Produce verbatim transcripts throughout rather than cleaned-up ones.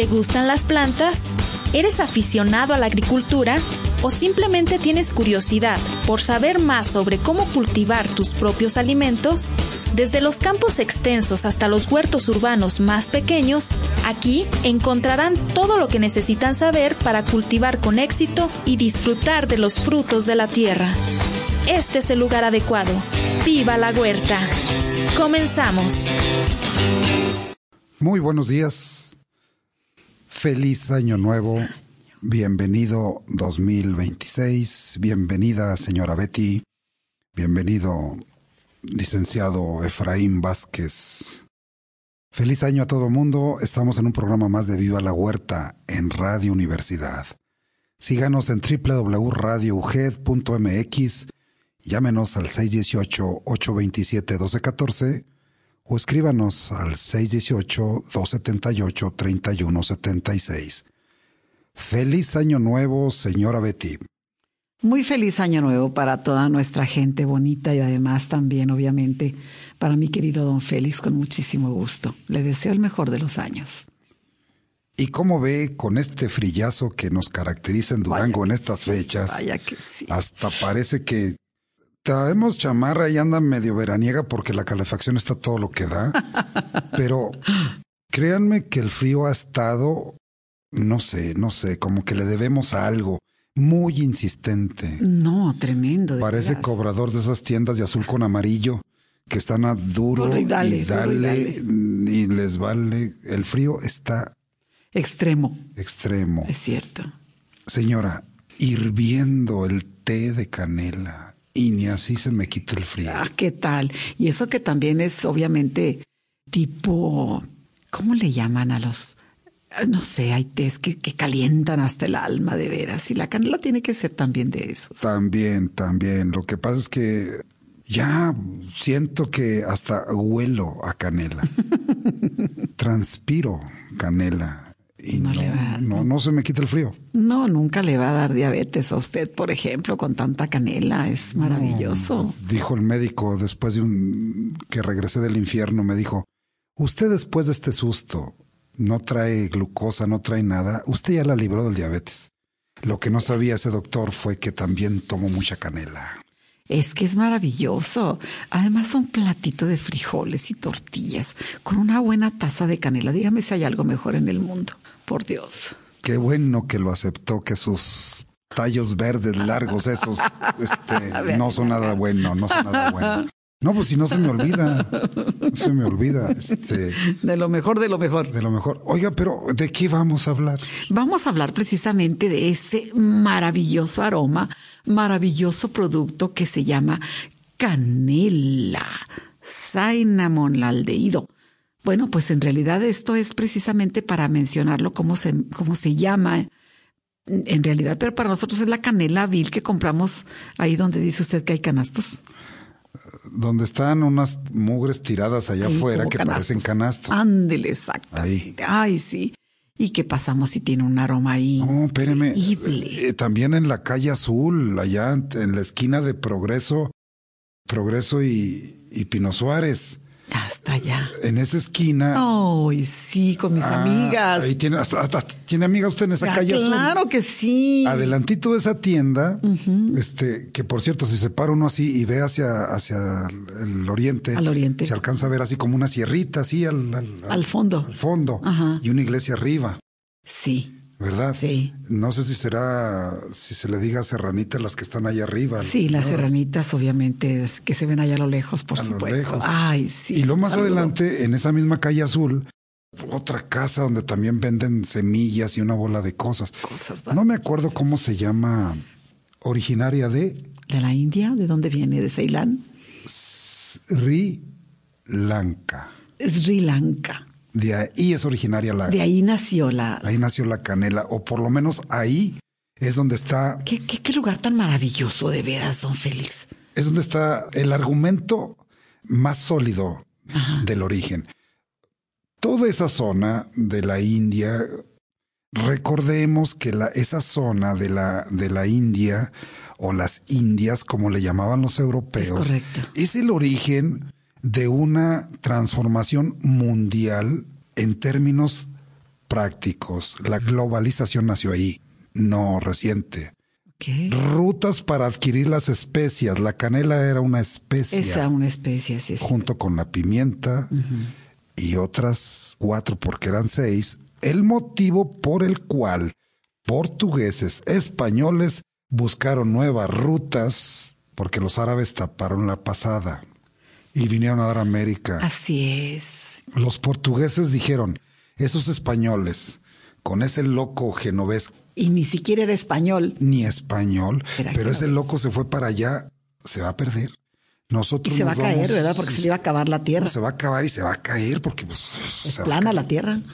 ¿Te gustan las plantas? ¿Eres aficionado a la agricultura? ¿O simplemente tienes curiosidad por saber más sobre cómo cultivar tus propios alimentos? Desde los campos extensos hasta los huertos urbanos más pequeños, aquí encontrarán todo lo que necesitan saber para cultivar con éxito y disfrutar de los frutos de la tierra. Este es el lugar adecuado. ¡Viva la huerta! ¡Comenzamos! Muy buenos días. Feliz año nuevo. Bienvenido dos mil veintiséis. Bienvenida, señora Betty. Bienvenido, licenciado Efraín Vázquez. Feliz año a todo mundo. Estamos en un programa más de Viva la Huerta en Radio Universidad. Síganos en doble u doble u doble u punto radio u g e d punto m x. Llámenos al seis uno ocho, ocho dos siete, uno dos uno cuatro o escríbanos al seis uno ocho, dos siete ocho, tres uno siete seis. Feliz año nuevo, señora Betty. Muy feliz año nuevo para toda nuestra gente bonita y además también, obviamente, para mi querido don Félix, con muchísimo gusto. Le deseo el mejor de los años. ¿Y cómo ve con este frillazo que nos caracteriza en Durango en estas sí, fechas? Vaya que sí. Hasta parece que traemos chamarra y anda medio veraniega porque la calefacción está todo lo que da. Pero créanme que el frío ha estado, no sé, no sé, como que le debemos a algo. Muy insistente. No, tremendo. Parece veras. Cobrador de esas tiendas de azul con amarillo que están a duro, duro y dale, y, dale, duro y dale y les vale. El frío está extremo. Extremo. Es cierto. Señora, hirviendo el té de canela y ni así se me quita el frío. Ah, ¿qué tal? Y eso que también es obviamente tipo, ¿cómo le llaman a los? No sé, hay tés que, que calientan hasta el alma, de veras. Y la canela tiene que ser también de esos. También, también. Lo que pasa es que ya siento que hasta huelo a canela. Transpiro canela. Y no, no, le va, no, no, no se me quita el frío. No, nunca le va a dar diabetes a usted, por ejemplo, con tanta canela. Es maravilloso. No, dijo el médico después de un que regresé del infierno, me dijo, usted después de este susto no trae glucosa, no trae nada. Usted ya la libró del diabetes. Lo que no sabía ese doctor fue que también tomó mucha canela. Es que es maravilloso. Además, un platito de frijoles y tortillas con una buena taza de canela. Dígame si hay algo mejor en el mundo. Por Dios. Qué bueno que lo aceptó, que sus tallos verdes largos esos este, no son nada bueno, no son nada bueno. No, pues si no se me olvida, no se me olvida. Este, de lo mejor, de lo mejor. De lo mejor. Oiga, pero ¿de qué vamos a hablar? Vamos a hablar precisamente de ese maravilloso aroma, maravilloso producto que se llama canela, cinnamon aldehído. Bueno, pues en realidad esto es precisamente para mencionarlo cómo se, cómo se llama en realidad, pero para nosotros es la canela vil que compramos ahí donde dice usted que hay canastos. Donde están unas mugres tiradas allá ahí afuera que canastos. Parecen canastos. Ándele, exacto. Ahí. Ay, sí. ¿Y qué pasamos si tiene un aroma ahí? No, espéreme. Eh, también en la calle Azul, allá en la esquina de Progreso, Progreso y, y Pino Suárez. Hasta allá. En esa esquina. Ay, sí, con mis ah, amigas. Ahí tiene, hasta, hasta, ¿tiene amiga usted en esa ya, calle claro azul? Claro que sí. Adelantito de esa tienda, uh-huh. este, que por cierto, si se para uno así y ve hacia, hacia el oriente, al oriente, se alcanza a ver así como una sierrita, así al, al, al, al fondo. Al fondo. Uh-huh. Y una iglesia arriba. Sí. ¿Verdad? Sí. No sé si será, si se le diga serranita las que están allá arriba. Sí, las serranitas, obviamente, es que se ven allá a lo lejos, por a supuesto. Lejos. Ay, sí. Y lo más saludo. Adelante, en esa misma calle Azul, otra casa donde también venden semillas y una bola de cosas. Cosas. No me acuerdo cómo se llama, originaria de... ¿De la India? ¿De dónde viene? ¿De Ceilán? Sri Lanka. Sri Lanka. De ahí es originaria la... De ahí nació la... Ahí nació la canela, o por lo menos ahí es donde está... ¿Qué, qué, qué lugar tan maravilloso de veras, don Félix? Es donde está el argumento más sólido Ajá. del origen. Toda esa zona de la India, recordemos que la, esa zona de la, de la India, o las Indias, como le llamaban los europeos, es correcto. Es el origen de una transformación mundial en términos prácticos. La globalización nació ahí, no reciente. ¿Qué? Rutas para adquirir las especias. La canela era una especia. Esa una especie, sí. Junto con la pimienta uh-huh. y otras cuatro, porque eran seis. El motivo por el cual portugueses, españoles buscaron nuevas rutas, porque los árabes taparon la pasada y vinieron a dar a América. Así es. Los portugueses dijeron, esos españoles, con ese loco genovés. Y ni siquiera era español. Ni español, era pero ese loco se fue para allá, se va a perder. Nosotros y se va a caer, vamos, ¿verdad? Porque se le iba a acabar la tierra. Se va a acabar y se va a caer porque pues, es plana la tierra.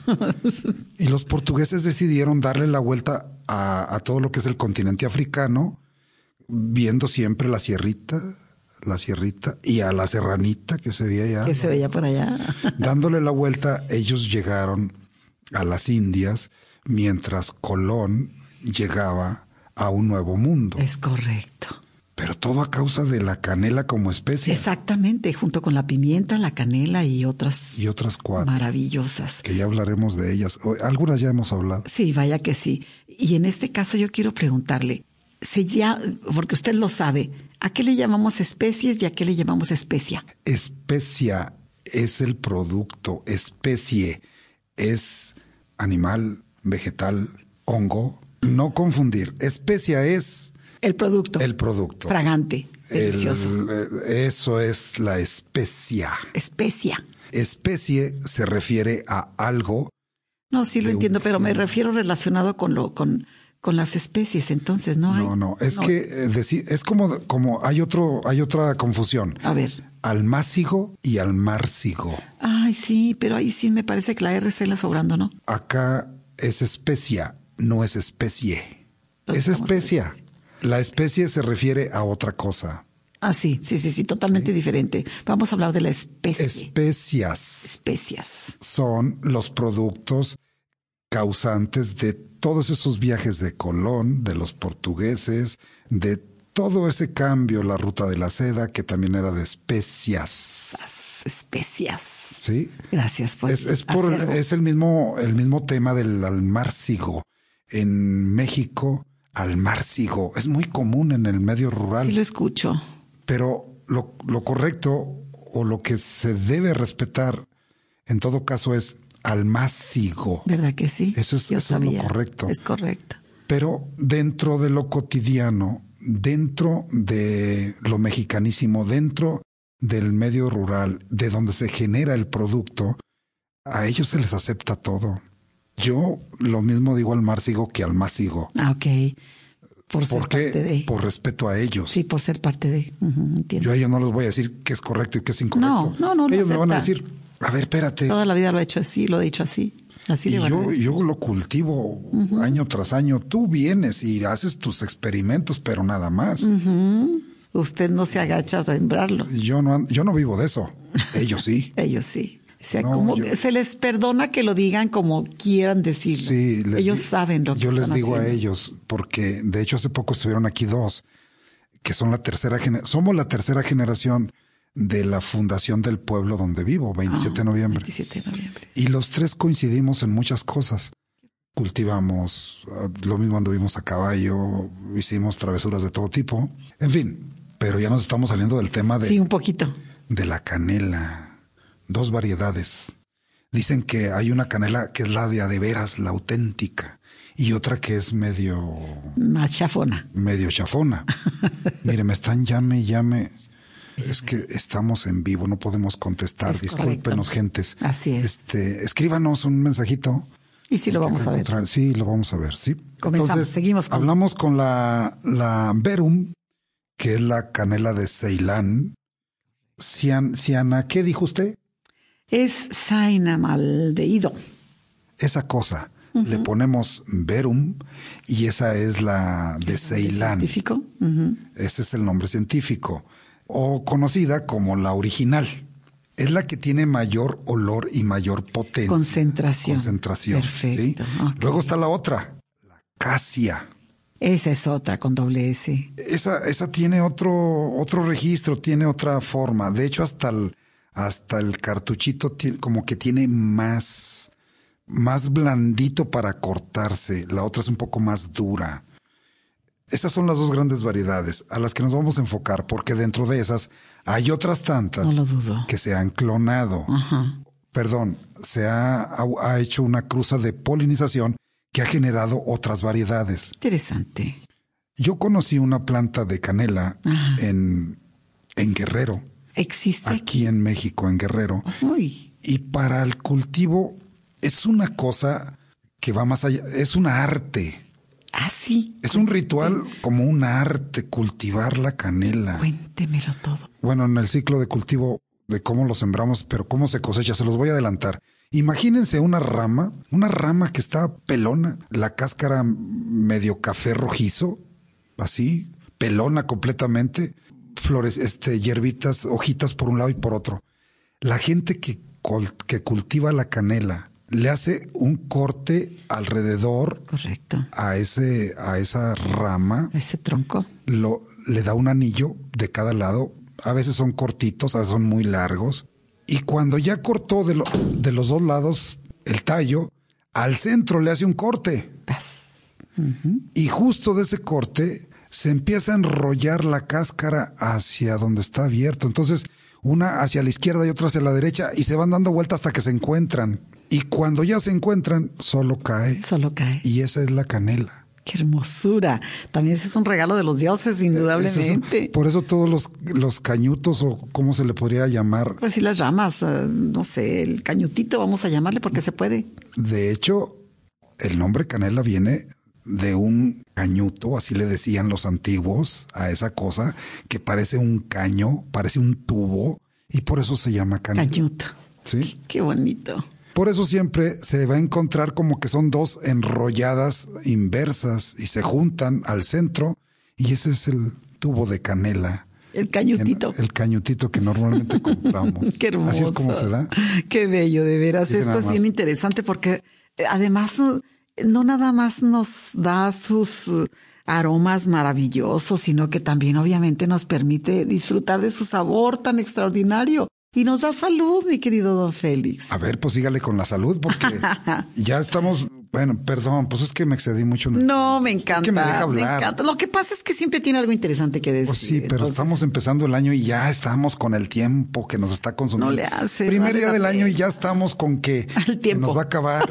Y los portugueses decidieron darle la vuelta a, a todo lo que es el continente africano, viendo siempre la sierrita, la sierrita y a la serranita que se veía allá. Que se veía por allá. Dándole la vuelta, ellos llegaron a las Indias, mientras Colón llegaba a un nuevo mundo. Es correcto. Pero todo a causa de la canela como especie. Exactamente, junto con la pimienta, la canela y otras. Y otras cuatro. Maravillosas. Que ya hablaremos de ellas. Algunas ya hemos hablado. Sí, vaya que sí. Y en este caso yo quiero preguntarle, si ya, porque usted lo sabe, ¿a qué le llamamos especies y a qué le llamamos especia? Especia es el producto, especie es animal, vegetal, hongo. No confundir. Especia es... El producto. El producto. Fragante, delicioso. El, eso es la especia. Especia. Especie se refiere a algo. No, sí lo entiendo, pero me refiero relacionado con lo con, con las especies, entonces no hay. No, no, es no. que eh, decir, es como, como hay otro, hay otra confusión. A ver. Almácigo y almárcigo. Ay, sí, pero ahí sí me parece que la R está la sobrando, ¿no? Acá es especia, no es especie. Es especia. La especie se refiere a otra cosa. Ah, sí, sí, sí, sí, totalmente ¿Sí? diferente. Vamos a hablar de la especie. Especias. Especias. Son los productos causantes de todos esos viajes de Colón, de los portugueses, de todo ese cambio, la ruta de la seda, que también era de especias. Las especias. Sí. Gracias por es, es por el, es el mismo, el mismo tema del almárcigo. En México, almárcigo es muy común en el medio rural. Sí lo escucho. Pero lo, lo correcto o lo que se debe respetar en todo caso es almácigo. ¿Verdad que sí? Eso es, eso es lo correcto. Es correcto. Pero dentro de lo cotidiano, dentro de lo mexicanísimo, dentro del medio rural, de donde se genera el producto, a ellos se les acepta todo. Yo lo mismo digo almárcigo que almácigo. Ah, ok. Por ser ¿Por qué? Parte de... Por respeto a ellos. Sí, por ser parte de. Uh-huh, entiendo. Yo a ellos no les voy a decir qué es correcto y qué es incorrecto. No, no, no. Ellos no me van a decir, a ver, espérate. Toda la vida lo he hecho así, lo he dicho así. Así y de yo, yo lo cultivo uh-huh. año tras año. Tú vienes y haces tus experimentos, pero nada más. Uh-huh. Usted no se agacha a sembrarlo. Yo no, yo no vivo de eso. Ellos sí. Ellos sí. O sea, no, como yo, se les perdona que lo digan como quieran decirlo. Sí, les, ellos saben lo que yo están les digo haciendo. a ellos, porque de hecho hace poco estuvieron aquí dos, que son la tercera generación, somos la tercera generación de la fundación del pueblo donde vivo, veintisiete de noviembre. veintisiete de noviembre. Y los tres coincidimos en muchas cosas. Cultivamos, lo mismo anduvimos a caballo, hicimos travesuras de todo tipo. En fin, pero ya nos estamos saliendo del tema de... Sí, un poquito. De la canela. Dos variedades. Dicen que hay una canela que es la de a de veras, la auténtica, y otra que es medio... Más chafona. Medio chafona. Mire, me están llame, llame. Es que estamos en vivo, no podemos contestar. Es Discúlpenos, correcto. Gentes. Así es. Este, escríbanos un mensajito. Y sí lo vamos a ver. Sí, lo vamos a ver, sí. Comenzamos, entonces, seguimos. Con... Hablamos con la, la Verum, que es la canela de Ceilán. Cian, Ciana, ¿qué dijo usted? Es sainamaldehído. Esa cosa. Uh-huh. Le ponemos verum y esa es la de Ceilán. ¿Científico? Uh-huh. Ese es el nombre científico. O conocida como la original. Es la que tiene mayor olor y mayor potencia. Concentración. Concentración. Perfecto. ¿Sí? Okay. Luego está la otra, la casia. Esa es otra con doble S. Esa, esa tiene otro, otro registro, tiene otra forma. De hecho, hasta el, hasta el cartuchito tiene, como que tiene más, más blandito para cortarse, la otra es un poco más dura. Esas son las dos grandes variedades a las que nos vamos a enfocar, porque dentro de esas hay otras tantas no lo dudo. que se han clonado. Ajá. Perdón, se ha, ha, ha hecho una cruza de polinización que ha generado otras variedades. Interesante. Yo conocí una planta de canela en, en Guerrero. ¿Existe? Aquí en México, en Guerrero. Uy. Y para el cultivo es una cosa que va más allá, es un arte. Ah, sí. Es un ritual como un arte, cultivar la canela. Cuéntemelo todo. Bueno, en el ciclo de cultivo, de cómo lo sembramos, pero cómo se cosecha, se los voy a adelantar. Imagínense una rama, una rama que está pelona, la cáscara medio café rojizo, así, pelona completamente, flores, este, hierbitas, hojitas por un lado y por otro. La gente que, que cultiva la canela le hace un corte alrededor. Correcto. A ese, a esa rama. Ese tronco. Lo, le da un anillo de cada lado. A veces son cortitos, a veces son muy largos. Y cuando ya cortó de, lo, de los dos lados el tallo, al centro le hace un corte. Uh-huh. Y justo de ese corte se empieza a enrollar la cáscara hacia donde está abierto. Entonces, una hacia la izquierda y otra hacia la derecha, y se van dando vueltas hasta que se encuentran. Y cuando ya se encuentran, solo cae. Solo cae. Y esa es la canela. ¡Qué hermosura! También ese es un regalo de los dioses, indudablemente. Es, por eso todos los, los cañutos, o cómo se le podría llamar. Pues sí, las ramas, uh, no sé, el cañutito vamos a llamarle porque se puede. De hecho, el nombre canela viene de un cañuto, así le decían los antiguos a esa cosa, que parece un caño, parece un tubo, y por eso se llama canela. Cañuto. Sí. Qué, qué bonito. Por eso siempre se va a encontrar como que son dos enrolladas inversas y se juntan al centro, y ese es el tubo de canela. El cañutito. El cañutito que normalmente compramos. Qué hermoso. Así es como se da. Qué bello, de veras. Dice Esto es bien interesante porque además no nada más nos da sus aromas maravillosos, sino que también obviamente nos permite disfrutar de su sabor tan extraordinario. Y nos da salud, mi querido don Félix. A ver, pues sígale con la salud, porque ya estamos... Bueno, perdón, pues es que me excedí mucho. No, me encanta. Es que me deja hablar. Me encanta. Lo que pasa es que siempre tiene algo interesante que decir. Pues sí, pero entonces, estamos empezando el año y ya estamos con el tiempo que nos está consumiendo. No le hace. Primer no día del hace. año y ya estamos con que el tiempo se nos va a acabar.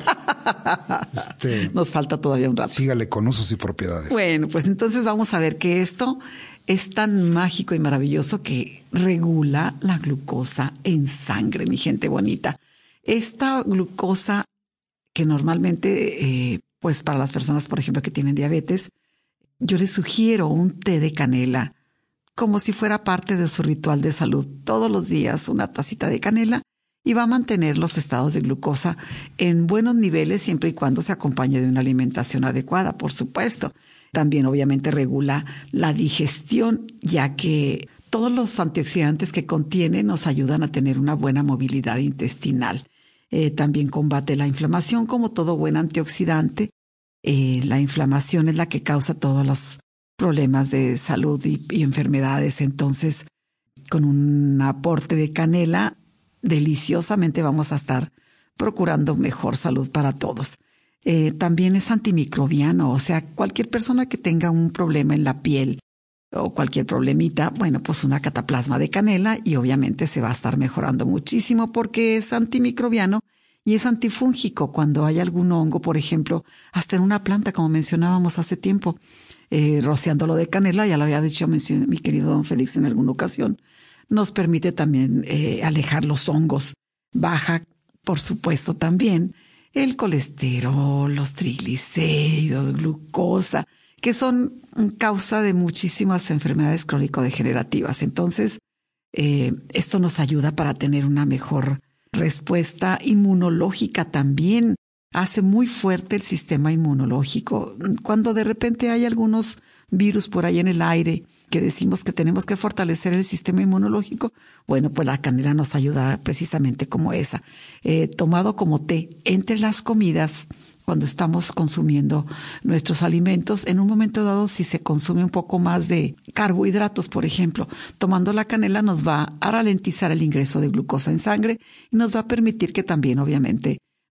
este, nos falta todavía un rato. Sígale con usos y propiedades. Bueno, pues entonces vamos a ver que esto es tan mágico y maravilloso que regula la glucosa en sangre, mi gente bonita. Esta glucosa que normalmente, eh, pues para las personas, por ejemplo, que tienen diabetes, yo les sugiero un té de canela, como si fuera parte de su ritual de salud. Todos los días una tacita de canela y va a mantener los estados de glucosa en buenos niveles siempre y cuando se acompañe de una alimentación adecuada, por supuesto. También obviamente regula la digestión, ya que todos los antioxidantes que contiene nos ayudan a tener una buena movilidad intestinal. Eh, también combate la inflamación como todo buen antioxidante. Eh, la inflamación es la que causa todos los problemas de salud y, y enfermedades. Entonces, con un aporte de canela, deliciosamente vamos a estar procurando mejor salud para todos. Eh, también es antimicrobiano, o sea, cualquier persona que tenga un problema en la piel o cualquier problemita, bueno, pues una cataplasma de canela y obviamente se va a estar mejorando muchísimo porque es antimicrobiano y es antifúngico. Cuando hay algún hongo, por ejemplo, hasta en una planta, como mencionábamos hace tiempo, eh, rociándolo de canela, ya lo había dicho mi querido don Félix en alguna ocasión, nos permite también eh, alejar los hongos. Baja, por supuesto, también el colesterol, los triglicéridos, glucosa, que son causa de muchísimas enfermedades crónico-degenerativas. Entonces, eh, esto nos ayuda para tener una mejor respuesta inmunológica también. Hace muy fuerte el sistema inmunológico. Cuando de repente hay algunos virus por ahí en el aire que decimos que tenemos que fortalecer el sistema inmunológico, bueno, pues la canela nos ayuda precisamente como esa. Eh, tomado como té entre las comidas, cuando estamos consumiendo nuestros alimentos, en un momento dado, si se consume un poco más de carbohidratos, por ejemplo, tomando la canela nos va a ralentizar el ingreso de glucosa en sangre y nos va a permitir que también, obviamente,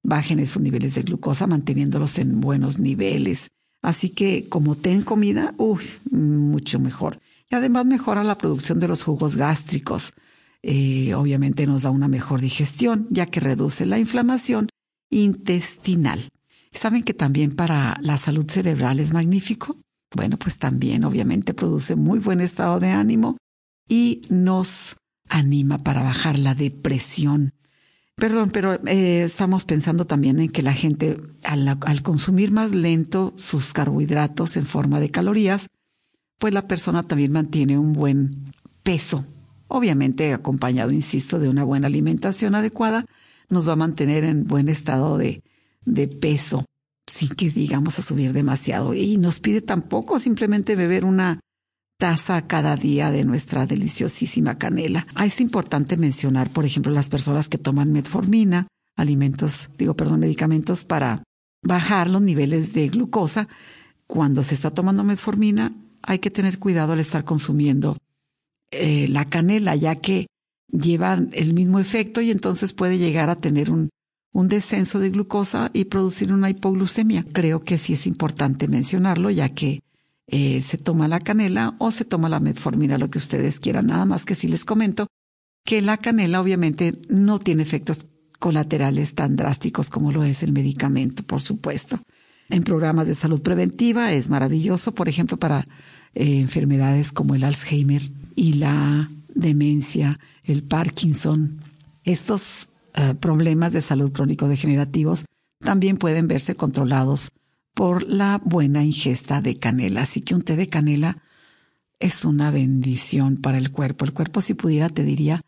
bajen esos niveles de glucosa, manteniéndolos en buenos niveles. Así que como té en comida, uy, mucho mejor. Y además mejora la producción de los jugos gástricos. Eh, obviamente nos da una mejor digestión, ya que reduce la inflamación intestinal. ¿Saben que también para la salud cerebral es magnífico? Bueno, pues también obviamente produce muy buen estado de ánimo y nos anima para bajar la depresión. Perdón, pero eh, estamos pensando también en que la gente al, al consumir más lento sus carbohidratos en forma de calorías, pues la persona también mantiene un buen peso. Obviamente acompañado, insisto, de una buena alimentación adecuada, nos va a mantener en buen estado de, de peso, sin que digamos a subir demasiado. Y nos pide tampoco simplemente beber una taza cada día de nuestra deliciosísima canela. Ah, es importante mencionar, por ejemplo, las personas que toman metformina, alimentos, digo, perdón, medicamentos para bajar los niveles de glucosa. Cuando se está tomando metformina, hay que tener cuidado al estar consumiendo eh, la canela, ya que llevan el mismo efecto y entonces puede llegar a tener un, un descenso de glucosa y producir una hipoglucemia. Creo que sí es importante mencionarlo, ya que eh, se toma la canela o se toma la metformina, lo que ustedes quieran. Nada más que sí les comento que la canela obviamente no tiene efectos colaterales tan drásticos como lo es el medicamento, por supuesto. En programas de salud preventiva es maravilloso, por ejemplo, para eh, enfermedades como el Alzheimer y la demencia, el Parkinson. Estos uh, problemas de salud crónico-degenerativos también pueden verse controlados por la buena ingesta de canela. Así que un té de canela es una bendición para el cuerpo. El cuerpo, si pudiera, te diría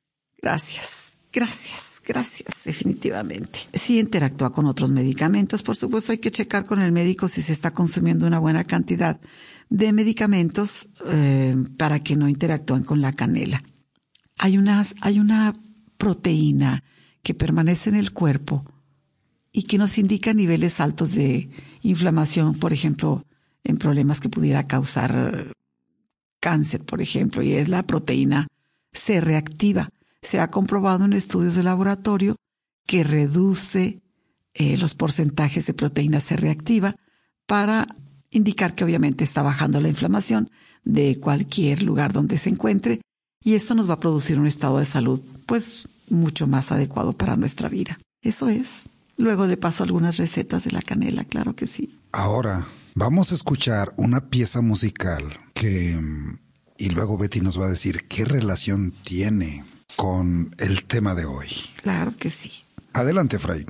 gracias, gracias, gracias, definitivamente. Si interactúa con otros medicamentos, por supuesto hay que checar con el médico si se está consumiendo una buena cantidad de medicamentos eh, para que no interactúen con la canela. Hay una, hay una proteína que permanece en el cuerpo y que nos indica niveles altos de inflamación, por ejemplo, en problemas que pudiera causar cáncer, por ejemplo, y es la proteína C reactiva. Se ha comprobado en estudios de laboratorio que reduce eh, los porcentajes de proteína C reactiva para indicar que obviamente está bajando la inflamación de cualquier lugar donde se encuentre, y esto nos va a producir un estado de salud pues mucho más adecuado para nuestra vida. Eso es. Luego le paso algunas recetas de la canela, claro que sí. Ahora vamos a escuchar una pieza musical que, y luego Betty nos va a decir qué relación tiene con el tema de hoy. Claro que sí. Adelante, Fray.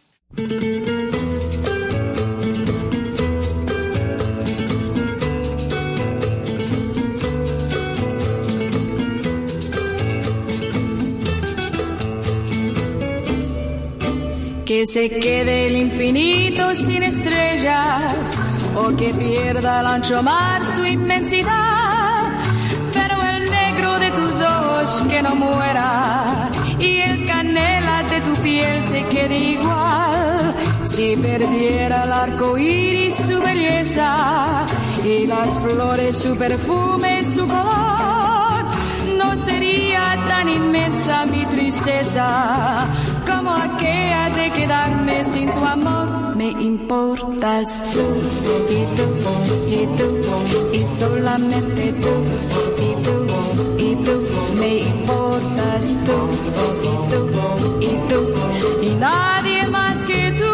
Que se quede el infinito sin estrellas, o que pierda el ancho mar su inmensidad, pero el negro de tus ojos que no muera, y el canela de tu piel se quede igual. Si perdiera el arco iris su belleza, y las flores su perfume, su color, no sería tan inmensa mi tristeza como aquella de quedarme sin tu amor. Me importas tú, y tú, y tú, y solamente tú, y tú, y tú. Me importas tú, y tú, y tú, y nadie más que tú.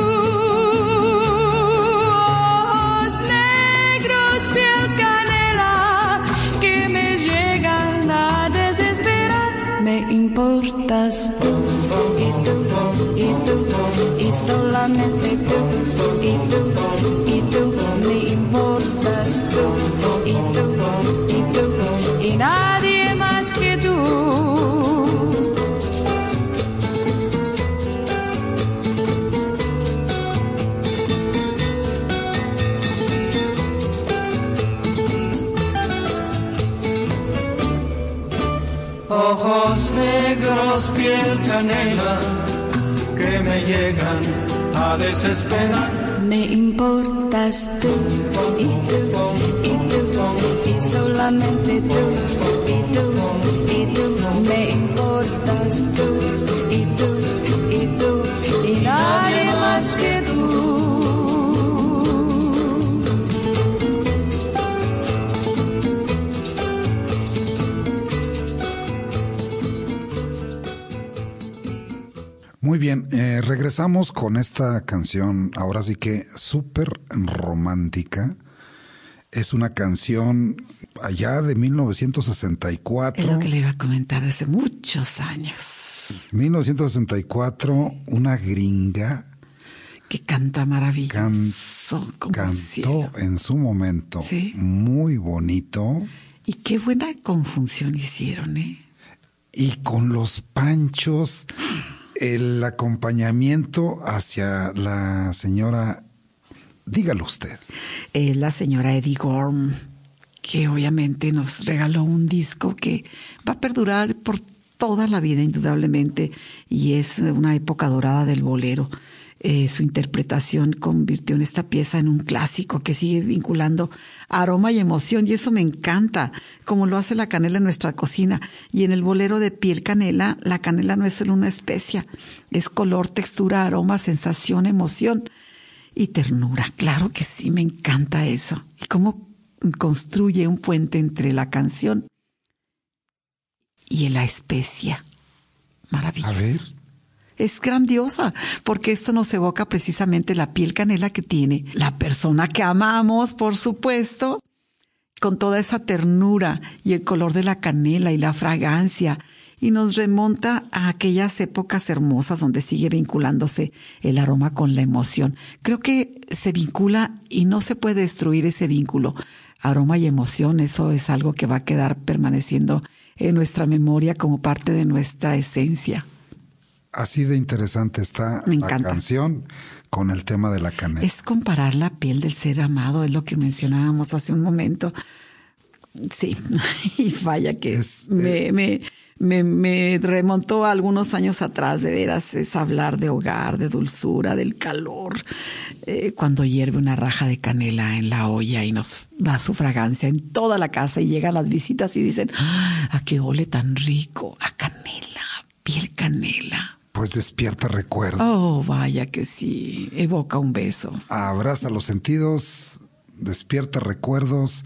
Ojos negros, piel canela, que me llegan a desesperar. Me importas tú, y tú, y tú, y solamente tú, y tú, y tú. Me importas tú, y tú, y tú, y nadie más que tú. Ojos negros, piel canela, que me llegan a desesperar. Me importas tú, y tú, y tú, y solamente tú, y tú, y tú. Me importas tú, y tú, y tú, y nada. Muy bien, eh, regresamos con esta canción, ahora sí que súper romántica. Es una canción allá de mil novecientos sesenta y cuatro. Es lo que le iba a comentar hace muchos años. mil novecientos sesenta y cuatro, una gringa que canta maravilloso. Can, cantó en su momento, ¿sí? Muy bonito. Y qué buena conjunción hicieron, ¿eh? Y con los Panchos, el acompañamiento hacia la señora, dígalo usted. Es la señora Eddie Gorm, que obviamente nos regaló un disco que va a perdurar por toda la vida, indudablemente, y es una época dorada del bolero. Eh, su interpretación convirtió en esta pieza en un clásico que sigue vinculando aroma y emoción, y eso me encanta, como lo hace la canela en nuestra cocina. Y en el bolero de Piel Canela, la canela no es solo una especia, es color, textura, aroma, sensación, emoción y ternura. Claro que sí, me encanta eso. Y cómo construye un puente entre la canción y la especia. Maravilloso. A ver. Es grandiosa, porque esto nos evoca precisamente la piel canela que tiene la persona que amamos, por supuesto, con toda esa ternura y el color de la canela y la fragancia, y nos remonta a aquellas épocas hermosas donde sigue vinculándose el aroma con la emoción. Creo que se vincula y no se puede destruir ese vínculo. Aroma y emoción, eso es algo que va a quedar permaneciendo en nuestra memoria como parte de nuestra esencia. Así de interesante está la canción con el tema de la canela. Es comparar la piel del ser amado, es lo que mencionábamos hace un momento. Sí, y vaya que es, me, eh, me, me, me remontó a algunos años atrás, de veras, es hablar de hogar, de dulzura, del calor. Eh, cuando hierve una raja de canela en la olla y nos da su fragancia en toda la casa y llegan las visitas y dicen, ¡ah, a qué ole tan rico! A canela, piel canela. Pues despierta recuerdos. Oh, vaya que sí, evoca un beso. Abraza los sentidos, despierta recuerdos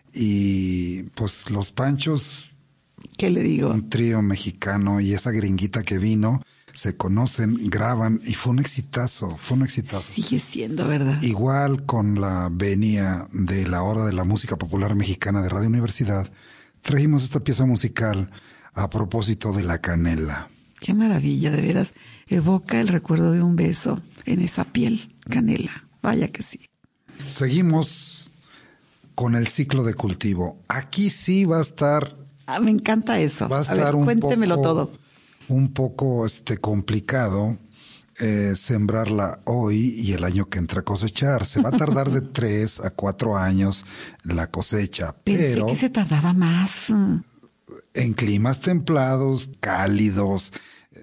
y pues los Panchos. ¿Qué le digo? Un trío mexicano y esa gringuita que vino, se conocen, graban y fue un exitazo, fue un exitazo. Sigue siendo, ¿verdad? Igual con la venia de la Hora de la Música Popular Mexicana de Radio Universidad, trajimos esta pieza musical a propósito de la canela. Qué maravilla, de veras, evoca el recuerdo de un beso en esa piel canela. Vaya que sí. Seguimos con el ciclo de cultivo. Aquí sí va a estar... Ah, me encanta eso. Va a estar a ver, un cuéntemelo poco, todo. Un poco este, complicado eh, sembrarla hoy y el año que entra a cosechar. Se va a tardar de tres a cuatro años la cosecha. Pensé pero que se tardaba más. En climas templados, cálidos,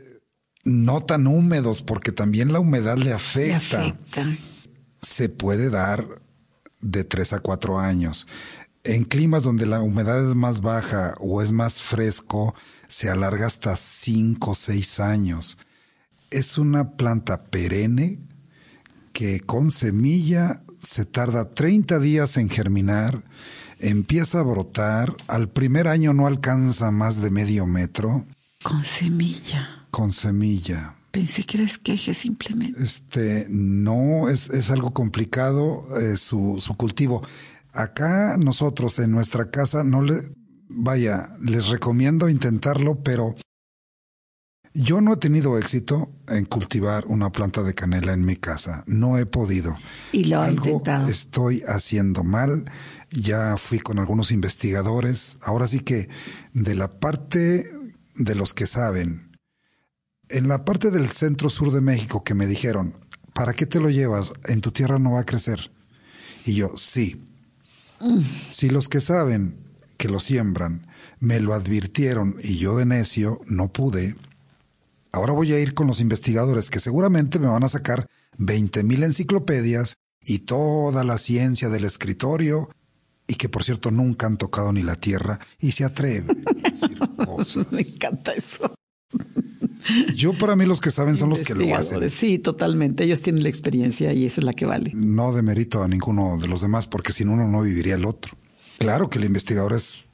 no tan húmedos, porque también la humedad le afecta. Le afecta. Se puede dar de tres a cuatro años. En climas donde la humedad es más baja o es más fresco, se alarga hasta cinco o seis años. Es una planta perenne que con semilla se tarda treinta días en germinar, empieza a brotar, al primer año no alcanza más de medio metro. Con semilla. Con semilla. Pensé que era esqueje simplemente. Este, no, es, es algo complicado eh, su, su cultivo. Acá nosotros en nuestra casa no le, vaya, les recomiendo intentarlo, pero yo no he tenido éxito en cultivar una planta de canela en mi casa. No he podido. Y lo he Algo intentado. Estoy haciendo mal. Ya fui con algunos investigadores. Ahora sí que de la parte de los que saben, en la parte del centro sur de México que me dijeron, ¿para qué te lo llevas? En tu tierra no va a crecer. Y yo, sí. Mm. Si los que saben que lo siembran me lo advirtieron y yo de necio no pude, ahora voy a ir con los investigadores que seguramente me van a sacar veinte mil enciclopedias y toda la ciencia del escritorio, y que por cierto nunca han tocado ni la tierra y se atreven a decir cosas. Me encanta eso. Yo, para mí, los que saben son los que lo hacen. Sí, totalmente. Ellos tienen la experiencia y esa es la que vale. No demerito a ninguno de los demás, porque sin uno no viviría el otro. Claro que el investigador es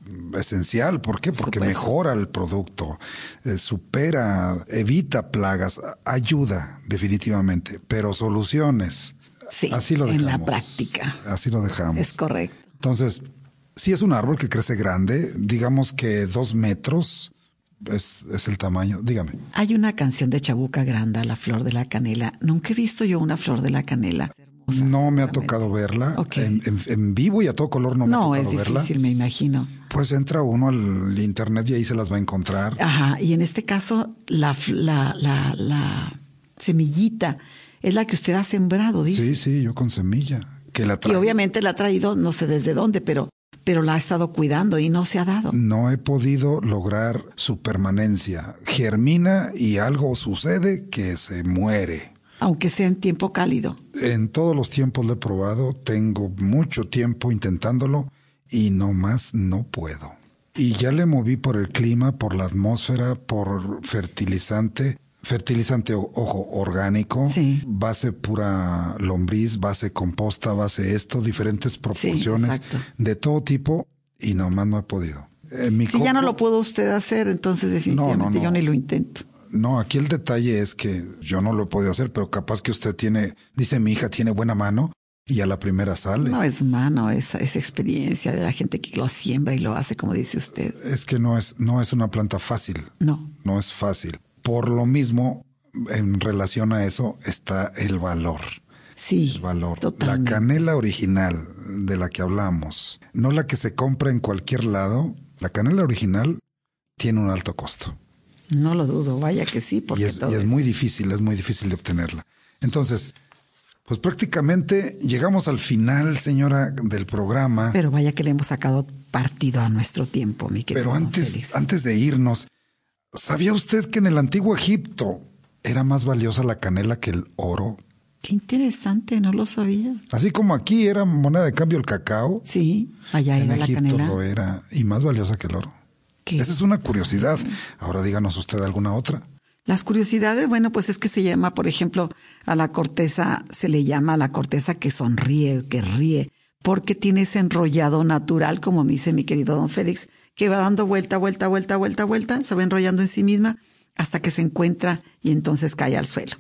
esencial. ¿Por qué? Porque mejora el producto, eh, supera, evita plagas, ayuda definitivamente, pero soluciones. Sí, así lo dejamos. En la práctica. Así lo dejamos. Es correcto. Entonces, si es un árbol que crece grande, digamos que dos metros es, es el tamaño. Dígame. Hay una canción de Chabuca Granda, La Flor de la Canela. Nunca he visto yo una flor de la canela. Hermosa, no me ha tocado verla. Okay. En, en, en vivo y a todo color no me no, ha tocado verla. No, es difícil, me imagino. Pues entra uno al internet y ahí se las va a encontrar. Ajá, y en este caso la, la, la, la semillita es la que usted ha sembrado, dice. Sí, sí, yo con semilla. Que la y obviamente la ha traído, no sé desde dónde, pero, pero la ha estado cuidando y no se ha dado. No he podido lograr su permanencia. Germina y algo sucede que se muere. Aunque sea en tiempo cálido. En todos los tiempos lo he probado, tengo mucho tiempo intentándolo y no más no puedo. Y ya le moví por el clima, por la atmósfera, por fertilizante, fertilizante, ojo, orgánico, sí. Base pura lombriz, base composta, base esto, diferentes proporciones, sí, de todo tipo y no más no he podido. En mi si coco, ya no lo pudo usted hacer, entonces definitivamente no, no, no. yo ni lo intento. No, aquí el detalle es que yo no lo he podido hacer, pero capaz que usted tiene, dice mi hija, tiene buena mano y a la primera sale. No es mano, es, es experiencia de la gente que lo siembra y lo hace, como dice usted. Es que no es, no es una planta fácil. No. No es fácil. Por lo mismo, en relación a eso, está el valor. Sí, el valor. Totalmente. La canela original de la que hablamos, no la que se compra en cualquier lado, la canela original tiene un alto costo. No lo dudo, vaya que sí, porque y es, todo y es es... muy difícil, es muy difícil de obtenerla. Entonces, pues prácticamente llegamos al final, señora, del programa. Pero vaya que le hemos sacado partido a nuestro tiempo, mi querido. Pero antes, antes de irnos, ¿sabía usted que en el antiguo Egipto era más valiosa la canela que el oro? Qué interesante, no lo sabía. Así como aquí era moneda de cambio el cacao. Sí, allá era la canela. En Egipto lo era y más valiosa que el oro. ¿Qué? Esa es una curiosidad. Ahora díganos usted alguna otra. Las curiosidades, bueno, pues es que se llama, por ejemplo, a la corteza, se le llama a la corteza que sonríe, que ríe, porque tiene ese enrollado natural, como me dice mi querido don Félix, que va dando vuelta, vuelta, vuelta, vuelta, vuelta, se va enrollando en sí misma hasta que se encuentra y entonces cae al suelo.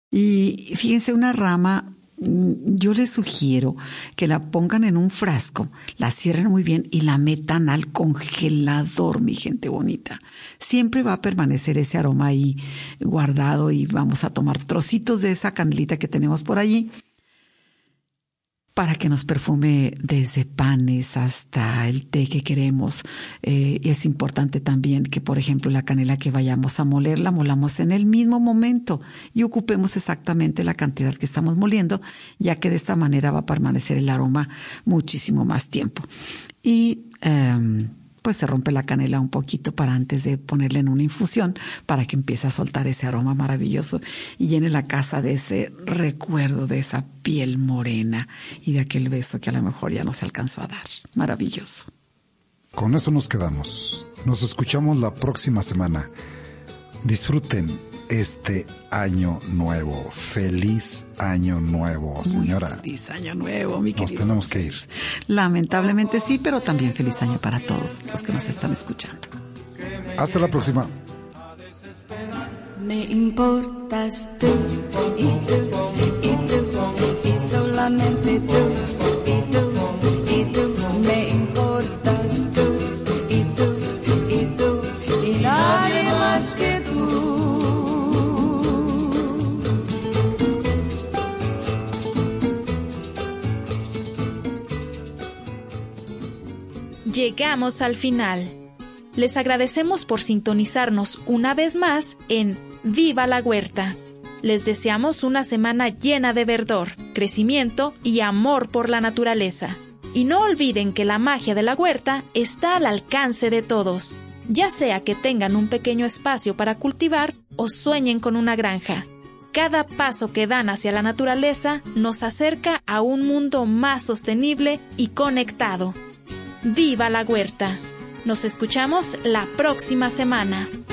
Y fíjense, una rama, yo les sugiero que la pongan en un frasco, la cierren muy bien y la metan al congelador, mi gente bonita. Siempre va a permanecer ese aroma ahí guardado y vamos a tomar trocitos de esa canelita que tenemos por allí para que nos perfume desde panes hasta el té que queremos. Eh, y es importante también que, por ejemplo, la canela que vayamos a moler, la molamos en el mismo momento y ocupemos exactamente la cantidad que estamos moliendo, ya que de esta manera va a permanecer el aroma muchísimo más tiempo. Y eh, pues se rompe la canela un poquito para antes de ponerla en una infusión para que empiece a soltar ese aroma maravilloso y llene la casa de ese recuerdo de esa piel morena y de aquel beso que a lo mejor ya no se alcanzó a dar. Maravilloso. Con eso nos quedamos. Nos escuchamos la próxima semana. Disfruten este año nuevo. Feliz año nuevo, señora. Muy feliz año nuevo, mi querido. Nos tenemos que ir. Lamentablemente sí, pero también feliz año para todos los que nos están escuchando. Hasta la próxima. Me importas tú y tú y tú y solamente tú y tú y tú. Me importas tú y tú y tú y nadie más que tú. Llegamos al final. Les agradecemos por sintonizarnos una vez más en Viva la Huerta. Les deseamos una semana llena de verdor, crecimiento y amor por la naturaleza. Y no olviden que la magia de la huerta está al alcance de todos, ya sea que tengan un pequeño espacio para cultivar o sueñen con una granja. Cada paso que dan hacia la naturaleza nos acerca a un mundo más sostenible y conectado. ¡Viva la huerta! Nos escuchamos la próxima semana.